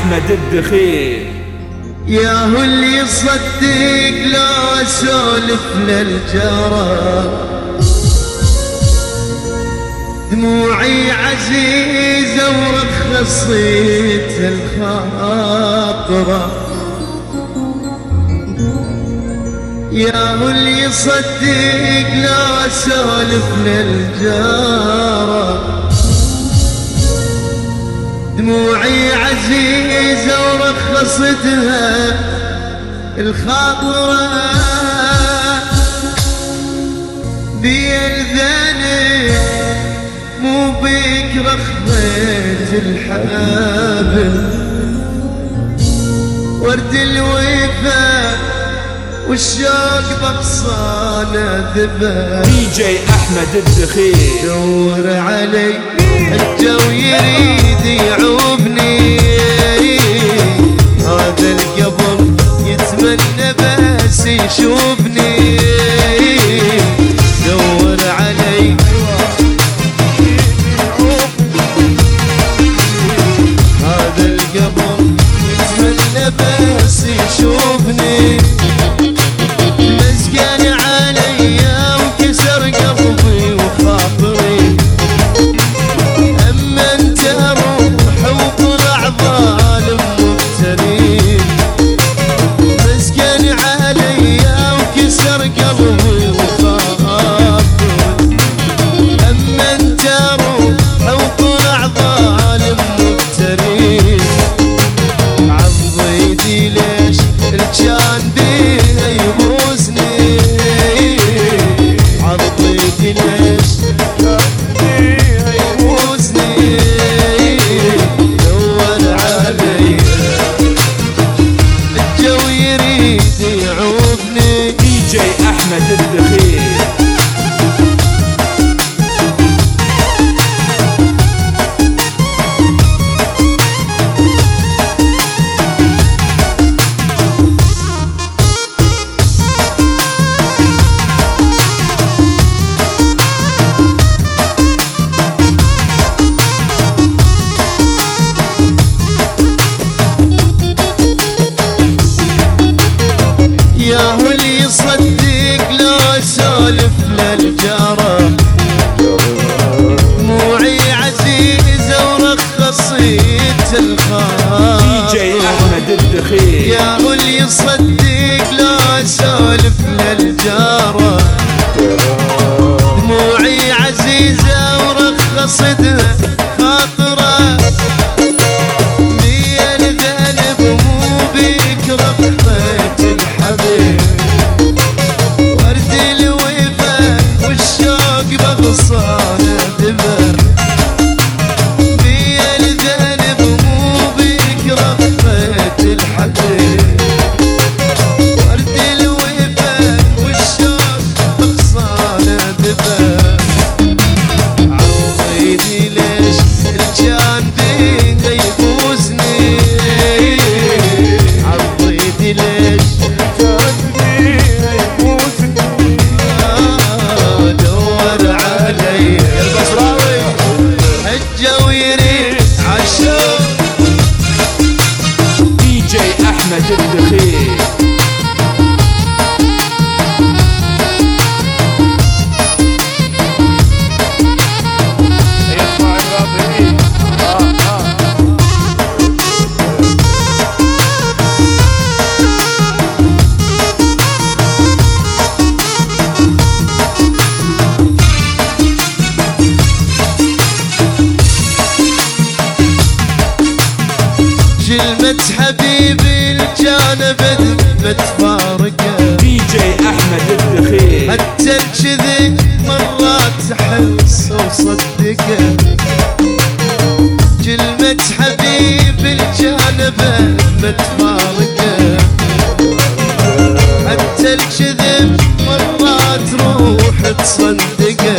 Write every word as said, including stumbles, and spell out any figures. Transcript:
أحمد الدخيل. يا هو اللي يصدق لا اسولف للجرى، دموعي عزيزة ورخصيت الخاطرة. يا هو اللي يصدق لا اسولف للجرى، دموعي عزيزة ورخصتها الخاطرة. بي الذنب مو بيك رخيت الحبل، ورد الوفا والشوق بغصانه ذبل. دي جي أحمد الدخيل. دور علي الجو يريد يعوبني، هذا القبر يتمنى بس يشوفني. دور علي هذا القبر يتمنى بس يشوفني. مسكن علي وكسر قلبي وخاطري، اما انت روح وطلع ظالم مبتلي. مسكن علي وكسر قلبي وخاطري، اما انت روح وطلع ظالم مبتلي. عضيتي ليش الجان بيها يبوسني، عضيتي ليش الجان بيها يبوسني. دور علي الجو يريد يعوفني. دي جي أحمد الدخيل. يا هو اللي يصدق لا اسولف للجرى، دموعي عزيزة ورخصيت الخاطر. دي جي أحمد الدخيل. يا هو اللي يصدق لا اسولف للجرى، دموعي عزيزة ورخصتها خاطرة. بي الذنب مو بيك رخصت الحبيب، ورد الوفا والشوق بغصانه ذبل. بي الذنب مو بيك رخصت الحبيب، ورد الوفا والشوق بغصانه ذبل. عوضيتي ليش الجان بيها يبوسني، عوضيتي ليش الجان بيها يبوسني. دور علي البصراوي الجو يريد عالشوق. دي جي أحمد الدخيل. كلمة حبيبي الجانب بتفارقه. دي جي أحمد الدخيل. حتى الكذب مرات احس وصدقه، كلمة حبيبي الجانب بتفارقه. حتى الكذب مرات روح تصدقه،